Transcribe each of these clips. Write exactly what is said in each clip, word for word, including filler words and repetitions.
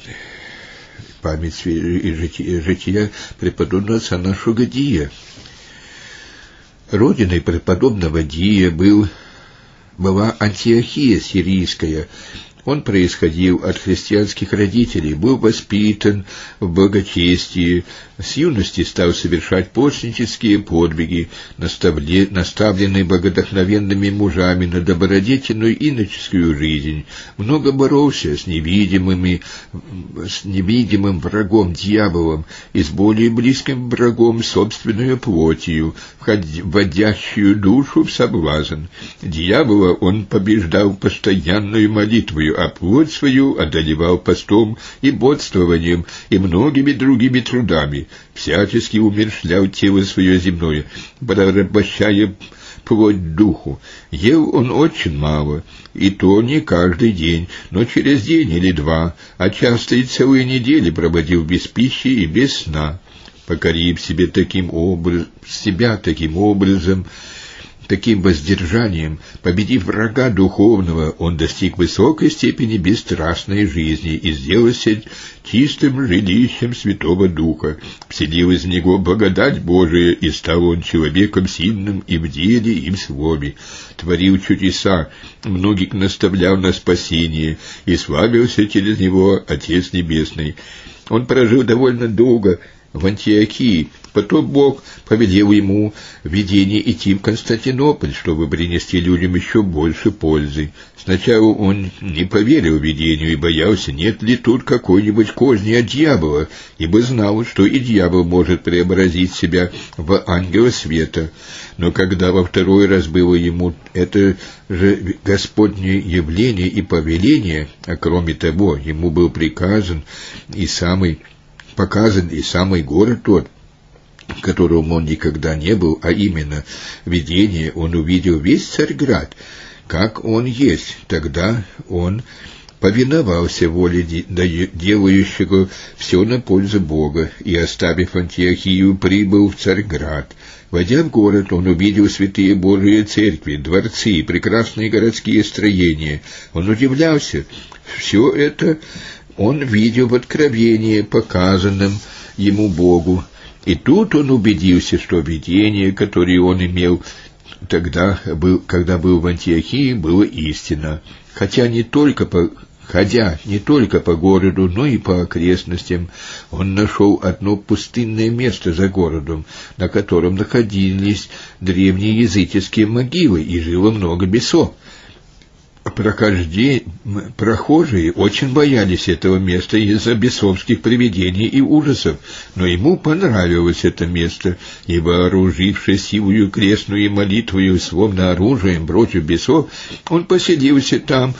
память и жития, жития преподобного отца нашего Дия. Родиной преподобного Дия был, была Антиохия сирийская. Он происходил от христианских родителей, был воспитан в благочестии, с юности стал совершать постнические подвиги, наставленный богодохновенными мужами на добродетельную иноческую жизнь, много боролся с невидимыми, с невидимым врагом дьяволом и с более близким врагом собственной плотью, вводящую душу в соблазн. Дьявола он побеждал постоянную молитвою, а плоть свою одолевал постом и бодствованием и многими другими трудами, всячески умерщвлял тело свое земное, порабощая плоть духу. Ел он очень мало, и то не каждый день, но через день или два, а часто и целые недели проводил без пищи и без сна. Покорив себе таким образ, себя таким образом, таким воздержанием, победив врага духовного, он достиг высокой степени бесстрастной жизни и сделался чистым жилищем Святого Духа, вселил из него благодать Божия, и стал он человеком сильным и в деле, и в слове, творил чудеса, многих наставлял на спасение, и славился через него Отец Небесный. Он прожил довольно долго в Антиохии. Потом Бог повелел ему в видении идти в Константинополь, чтобы принести людям еще больше пользы. Сначала он не поверил видению и боялся, нет ли тут какой-нибудь козни от дьявола, ибо знал, что и дьявол может преобразить себя в ангела света. Но когда во второй раз было ему это же Господнее явление и повеление, а кроме того, ему был приказан и самый показан и самый город тот, в котором он никогда не был, а именно видение, он увидел весь Царьград, как он есть. Тогда он повиновался воле делающего все на пользу Бога, и, оставив Антиохию, прибыл в Царьград. Войдя в город, он увидел святые Божии церкви, дворцы, прекрасные городские строения. Он удивлялся. Все это он видел в откровении, показанном ему Богу. И тут он убедился, что видение, которое он имел тогда, был, когда был в Антиохии, было истина. Хотя не только по, ходя не только по городу, но и по окрестностям, он нашел одно пустынное место за городом, на котором находились древние языческие могилы, и жило много бесов. Прохожие очень боялись этого места из-за бесовских привидений и ужасов, но ему понравилось это место, и, вооружившись силою крестную и молитвою, словно оружием против бесов, он поселился там,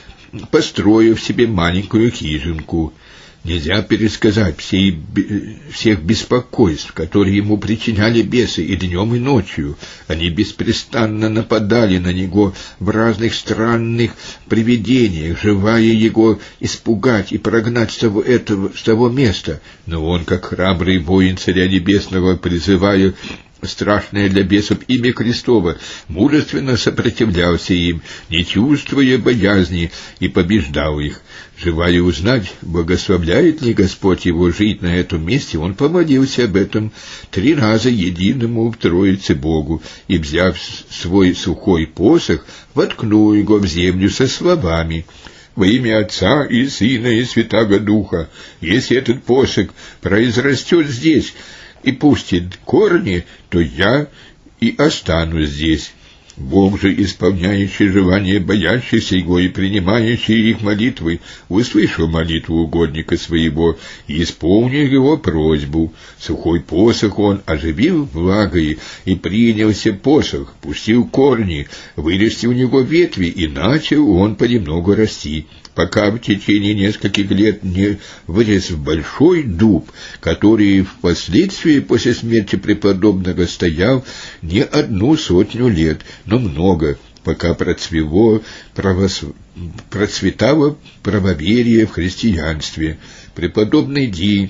построив себе маленькую хижинку. Нельзя пересказать всей, всех беспокойств, которые ему причиняли бесы и днем, и ночью. Они беспрестанно нападали на него в разных странных привидениях, желая его испугать и прогнать с того, этого, с того места. Но он, как храбрый воин Царя Небесного, призывая страшное для бесов имя Христово, мужественно сопротивлялся им, не чувствуя боязни, и побеждал их. Желая узнать, благословляет ли Господь его жить на этом месте, он помолился об этом три раза единому в Троице Богу, и, взяв свой сухой посох, воткнул его в землю со словами: «Во имя Отца и Сына и Святаго Духа, если этот посох произрастет здесь и пустит корни, то я и останусь здесь». Бог же, исполняющий желания боящихся Его и принимающий их молитвы, услышал молитву угодника своего и исполнил его просьбу. Сухой посох он оживил влагой, и принялся посох, пустил корни, вырасти у него ветви, и начал он понемногу расти, пока в течение нескольких лет не вырос в большой дуб, который впоследствии после смерти преподобного стоял не одну сотню лет, но много, пока процвело, правос... процветало правоверие в христианстве. Преподобный Дий,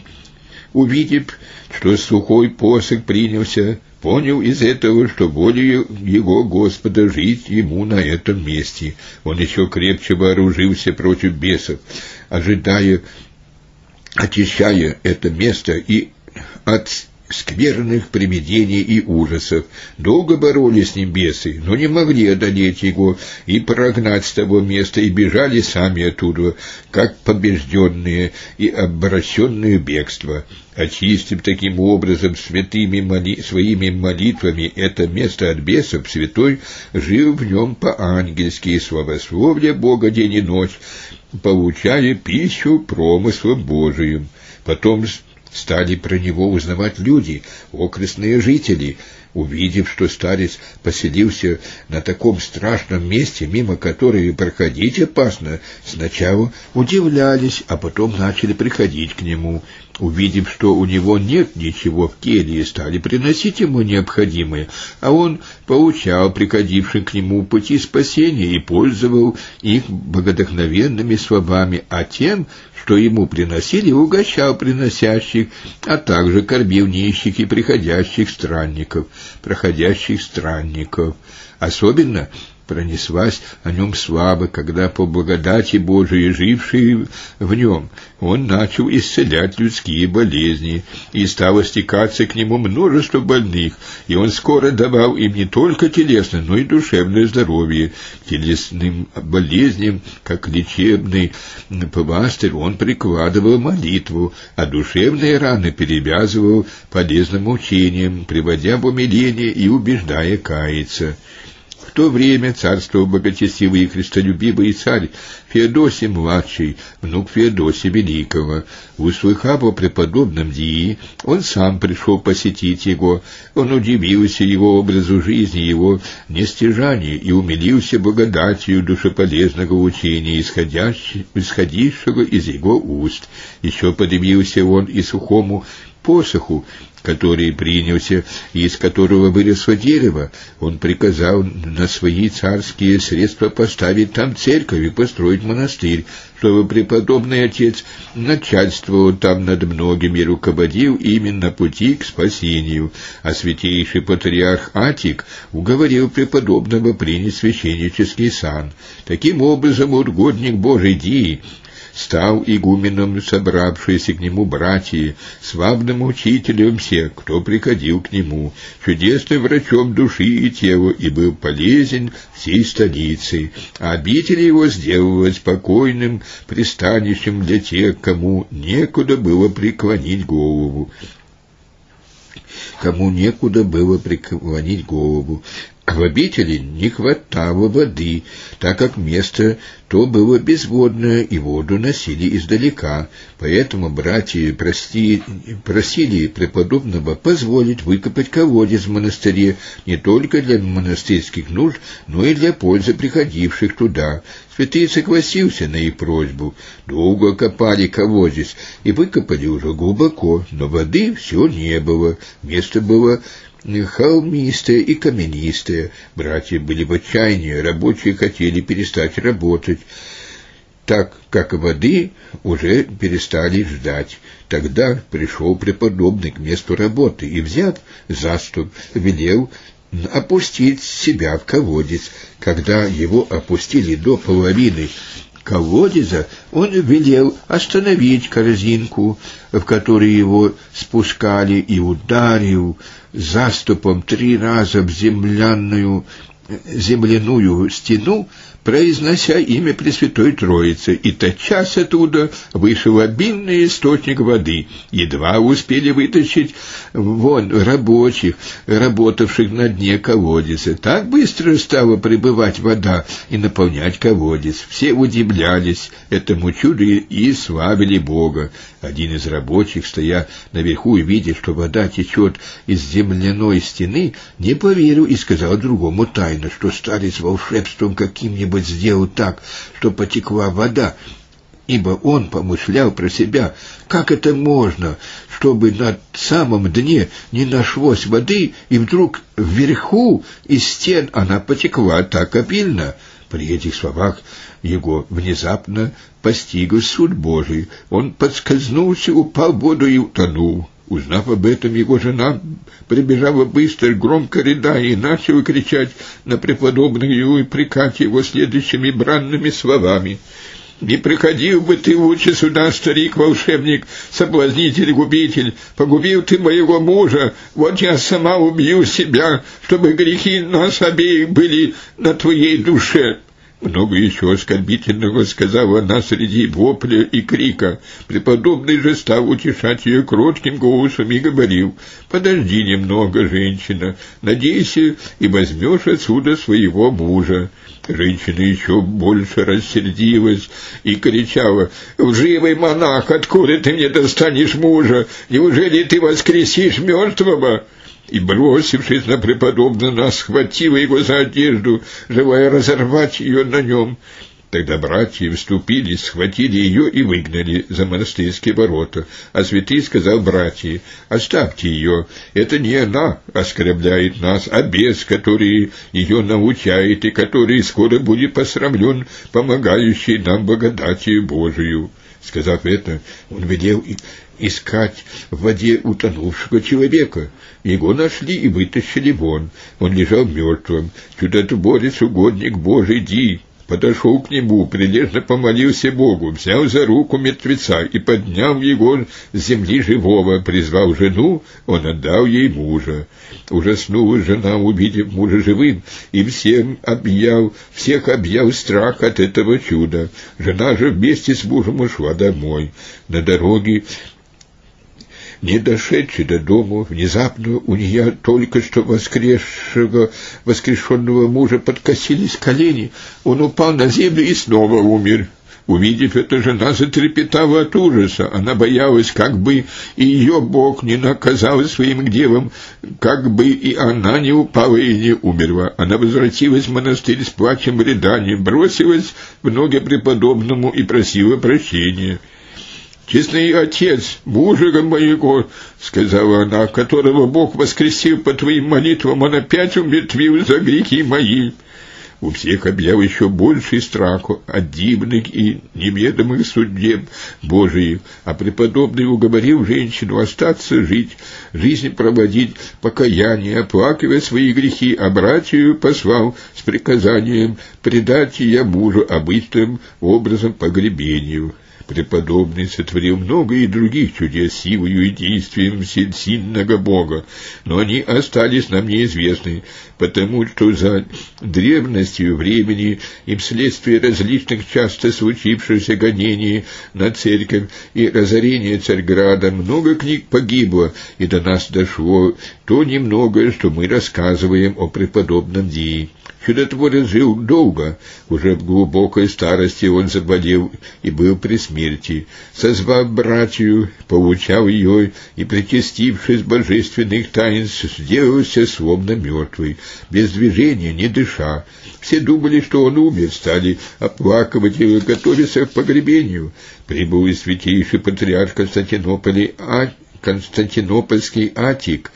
увидев, что сухой посох принялся, понял из этого, что волею его Господа жить ему на этом месте. Он еще крепче вооружился против бесов, ожидая очищая это место и от скверных привидений и ужасов. Долго боролись с ним бесы, но не могли одолеть его и прогнать с того места, и бежали сами оттуда, как побежденные и обращенные в бегство. Очистив таким образом святыми моли... своими молитвами это место от бесов, святой жил в нем по-ангельски и славословля Бога день и ночь, получая пищу промыслом Божиим. Потом стали про него узнавать люди, окрестные жители, увидев, что старец поселился на таком страшном месте, мимо которого проходить опасно, сначала удивлялись, а потом начали приходить к нему. Увидев, что у него нет ничего в келье, стали приносить ему необходимое, а он поучал приходивших к нему пути спасения и пользовал их богодохновенными словами, а тем, что ему приносили, угощал приносящих, а также кормил нищих и приходящих странников, проходящих странников. Особенно пронеслась о нем слава, когда по благодати Божией, жившей в нем, он начал исцелять людские болезни, и стало стекаться к нему множество больных, и он скоро давал им не только телесное, но и душевное здоровье. К телесным болезням, как лечебный пластырь, он прикладывал молитву, а душевные раны перевязывал полезным учением, приводя в умиление и убеждая каяться. В то время царствовал благочестивый и христолюбивый царь Феодосий-младший, внук Феодосия Великого. Услыхав о преподобном Дии, он сам пришел посетить его. Он удивился его образу жизни, его нестяжанию, и умилился благодатью душеполезного учения, исходившего из его уст. Еще подивился он и сухому посоху, который принялся и из которого выросло дерево. Он приказал на свои царские средства поставить там церковь и построить монастырь, чтобы преподобный отец начальствовал там над многими и руководил именно пути к спасению, а святейший патриарх Атик уговорил преподобного принять священнический сан. Таким образом, угодник Божий Дии стал игуменом собравшиеся к нему братья, славным учителем всех, кто приходил к нему, чудесным врачом души и тела, и был полезен всей столице, а обитель его сделала спокойным пристанищем для тех, кому некуда было преклонить голову. Кому некуда было преклонить голову. В обители не хватало воды, так как место то было безводное, и воду носили издалека. Поэтому братья прости, просили преподобного позволить выкопать колодец в монастыре не только для монастырских нужд, но и для пользы приходивших туда. Святый согласился на их просьбу. Долго копали колодец и выкопали уже глубоко, но воды все не было. Место было холмистое и каменистое. Братья были в отчаянии, рабочие хотели перестать работать, так как воды уже перестали ждать. Тогда пришел преподобный к месту работы и, взяв заступ, велел опустить себя в колодец. Когда его опустили до половины колодеза, он велел остановить корзинку, в которой его спускали, и ударил заступом три раза в земляную, земляную стену, произнося имя Пресвятой Троицы, и тотчас оттуда вышел обильный источник воды. Едва успели вытащить вон рабочих, работавших на дне колодца. Так быстро стала прибывать вода и наполнять колодец. Все удивлялись этому чуду и славили Бога. Один из рабочих, стоя наверху и видя, что вода течет из земляной стены, не поверил и сказал другому тайно, что старец волшебством каким-нибудь сделал так, что потекла вода, ибо он помышлял про себя, как это можно, чтобы на самом дне не нашлось воды, и вдруг вверху из стен она потекла так обильно. При этих словах его внезапно постиг суд Божий. Он подскользнулся, упал в воду и утонул. Узнав об этом, его жена прибежала быстро, громко рыдая, и начала кричать на преподобного и упрекать его следующими бранными словами. Не приходил бы ты лучше сюда, старик-волшебник, соблазнитель-губитель. Погубил ты моего мужа, вот я сама убью себя, чтобы грехи нас обеих были на твоей душе». Много еще оскорбительного сказала она среди вопля и крика. Преподобный же стал утешать ее кротким голосом и говорил: «Подожди немного, женщина, надейся и возьмешь отсюда своего мужа». Женщина еще больше рассердилась и кричала: «Лживый монах, откуда ты мне достанешь мужа? Неужели ты воскресишь мертвого?» И, бросившись на преподобного, она схватила его за одежду, желая разорвать ее на нем. Тогда братья вступили, схватили ее и выгнали за монастырские ворота. А святый сказал братьям: «Оставьте ее, это не она оскорбляет нас, а бес, который ее научает и который скоро будет посрамлен, помогающий нам благодатью Божию». Сказав это, он велел искать в воде утонувшего человека. Его нашли и вытащили вон. Он лежал мертвым. Чудотворец, угодник Божий, Ди, подошел к нему, прилежно помолился Богу, взял за руку мертвеца и, подняв его с земли живого, призвал жену, он отдал ей мужа. Ужаснулась жена, увидев мужа живым, и всем объял, всех объял страх от этого чуда. Жена же вместе с мужем ушла домой. На дороге, не дошедший до дому, внезапно у нее только что воскресшего, воскрешенного мужа подкосились колени. Он упал на землю и снова умер. Увидев это, жена затрепетала от ужаса. Она боялась, как бы и ее Бог не наказал своим гневом, как бы и она не упала и не умерла. Она возвратилась в монастырь с плачем и рыданием, бросилась в ноги преподобному и просила прощения. «Честный отец, мужа моего, — сказала она, — которого Бог воскресил по твоим молитвам, он опять умертвил за грехи мои». У всех объял еще больший страх от дивных и неведомых судеб Божиих, а преподобный уговорил женщину остаться жить, жизнь проводить, покаяние, оплакивая свои грехи, а братью послал с приказанием предать ее мужу обычным образом погребению. Преподобный сотворил много и других чудес силою и действием сильного Бога, но они остались нам неизвестны, потому что за древностью времени и вследствие различных часто случившихся гонений на церковь и разорения Царьграда много книг погибло, и до нас дошло то немногое, что мы рассказываем о преподобном Дии. Чудотворец жил долго, уже в глубокой старости он заболел и был при смерти. Созвав братью, поучал ее и, причастившись божественных таинств, сделался словно мертвый, без движения, не дыша. Все думали, что он умер, стали оплакивать его, готовиться к погребению. Прибыл и святейший патриарх Константинополя, а... Константинопольский Атик,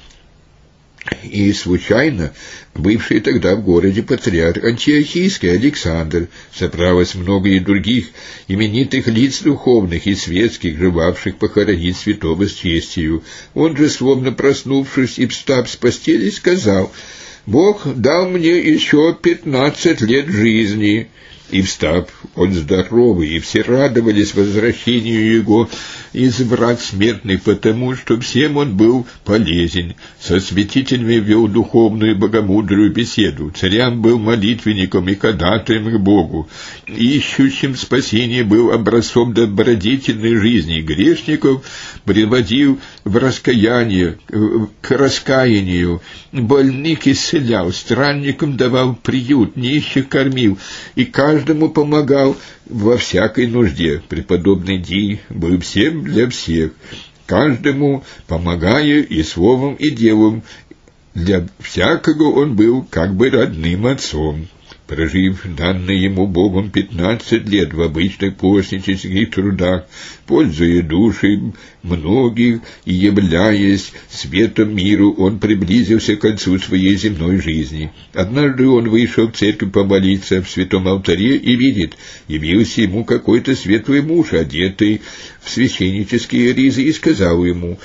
и случайно бывший тогда в городе патриарх Антиохийский Александр, собралось много и других именитых лиц духовных и светских, желавших похоронить святого с честью. Он же, словно проснувшись и встав с постели, сказал: «Бог дал мне еще пятнадцать лет жизни». И, встав, он здоровый, и все радовались возвращению его из врат смертных, потому что всем он был полезен. Со святителями вел духовную богомудрую беседу, царям был молитвенником и ходатаем к Богу, ищущим спасения был образцом добродетельной жизни, грешников приводил в раскаяние, к раскаянию, больных исцелял, странникам давал приют, нищих кормил, и каждому помогал во всякой нужде. Преподобный Ди был всем для всех, каждому помогая и словом, и делом. Для всякого он был как бы родным отцом. Прожив данное ему Богом пятнадцать лет в обычных постнических трудах, пользуя души многих и являясь светом миру, он приблизился к концу своей земной жизни. Однажды он вышел в церковь помолиться в святом алтаре и видит, явился ему какой-то светлый муж, одетый в священнические ризы, и сказал ему: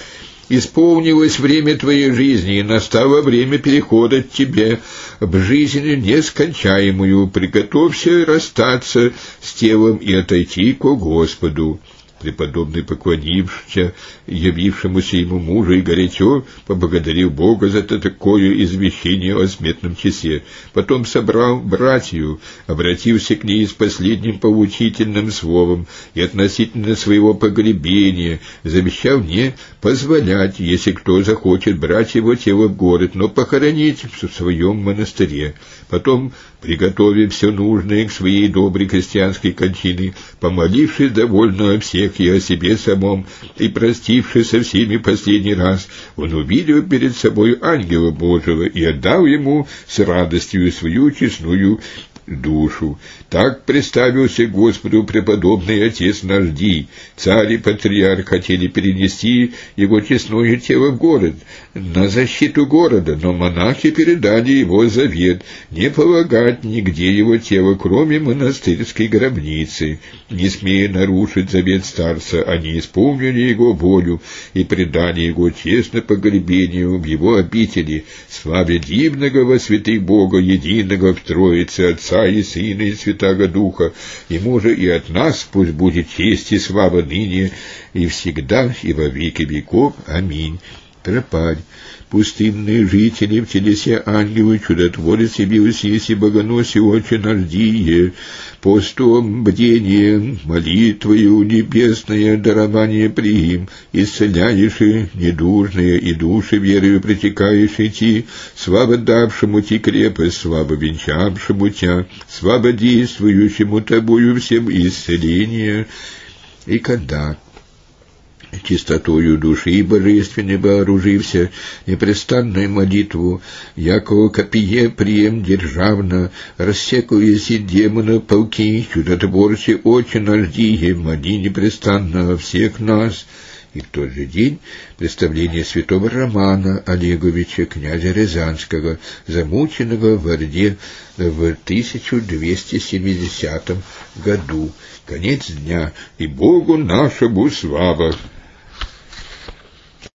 Исполнилось время твоей жизни, и настало время перехода к тебе в жизнь нескончаемую. Приготовься расстаться с телом и отойти ко Господу. Преподобный, поклонившись явившемуся ему мужу, и горячо поблагодарил Бога за такое извещение о смертном часе. Потом собрал братью, обратился к ней с последним поучительным словом и относительно своего погребения, завещал не позволять, если кто захочет, брать его тело в город, но похоронить в своем монастыре. Потом, приготовив все нужное к своей доброй крестьянской кончине, помолившись довольно о всех и о себе самом, и простившись со всеми последний раз, он увидел перед собой ангела Божьего и отдал ему с радостью свою честную душу. Так представился Господу преподобный отец наш Дий. Царь и патриарх хотели перенести его честное тело в город, на защиту города, но монахи передали его завет не полагать нигде его тело, кроме монастырской гробницы. Не смея нарушить завет старца, они исполнили его волю и предали его честно погребению в его обители, славя дивного во святых Бога, единого в Троице, Отца и Сына и Святаго Духа. Ему же и от нас пусть будет честь и слава ныне и всегда и во веки веков. Аминь. Тропарь. Пустынные жители в телесе ангелы, чудотворец явился, если богоноси очи наждие, постом, бдением, молитвою небесное дарование приим, исцеляешь и недужные, и души верою притекаешь идти, слава давшему ти крепость, слава венчавшему тя, слава действующему тобою всем исцеление. И когда чистотою души божественной вооружився, непрестанную молитву, якого копье прием державно, рассекуяси демона полки, чудотворцы очи наждие, моли непрестанно о всех нас. И в тот же день представление святого Романа Олеговича, князя Рязанского, замученного в Орде в тысяча двести семидесятом году. Конец дня, и Богу нашему слава!